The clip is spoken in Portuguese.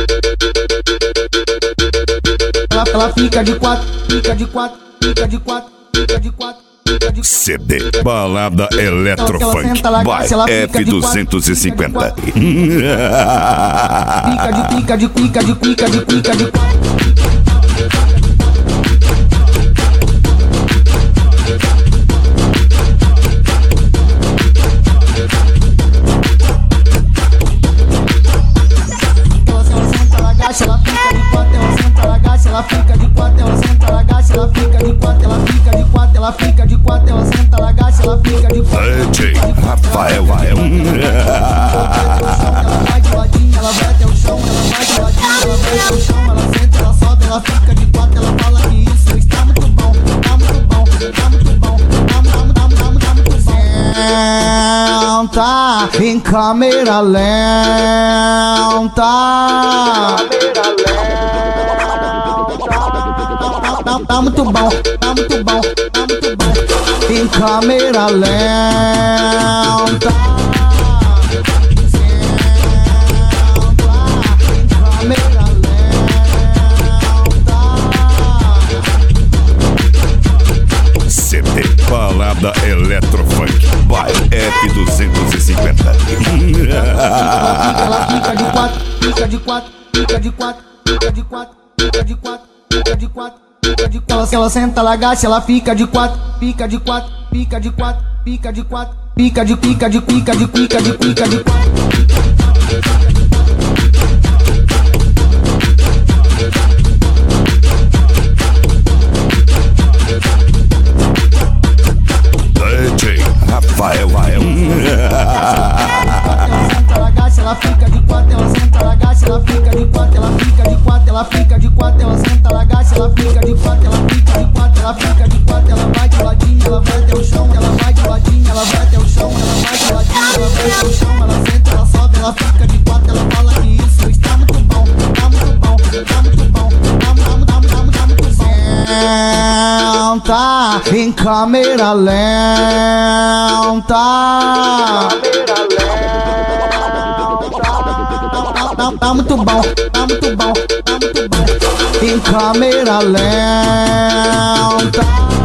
Ela fica de quatro, fica de quatro, fica de quatro, fica de quatro. CD Balada Eletrofunk by F250. Fica de ela fica de quatro, ela senta, ela agacha, ela fica de quatro, ela fica de quatro, ela fica de quatro, ela senta, ela agacha, ela fica de quatro. DJ Rafael. Ela vai de ladinho, ela vai até o chão, ela vai de ladinho, ela vai até o chão, ela senta, ela sobe, ela fica de quatro, ela fala que isso está muito bom, tá muito bom, tá muito bom, tá muito bom. Senta em câmera lenta. Tá muito bom, tá muito bom, tá muito bom. Em câmera lenta. Em câmera lenta. CD Balada Eletrofunk by F250. Ela fica de quatro, fica de quatro, fica de quatro, fica de quatro, fica de quatro, fica de quatro. Ela senta, ela agacha, ela fica de quatro, fica de quatro, fica de quatro, fica de quatro, fica de quatro. DJ Rafael. Ela agacha, ela fica de quatro, ela senta, ela agacha, ela fica de quatro, ela fica de quatro, ela fica de quatro, ela senta, ela agacha, ela fica de quatro, ela fica de quatro, ela fica de quatro, ela vai de ladinho, ela vai até o chão, ela vai de ladinho, ela vai até o chão, ela vai de ladinho, ela vai até o chão, ela senta, ela sobe, ela fica de quatro, ela fala que isso está muito bom, tá muito bom, tá muito bom, tá muito bom. Senta em câmera lenta. Tá muito bom, tá muito bom, tá muito bom. Em câmera lenta.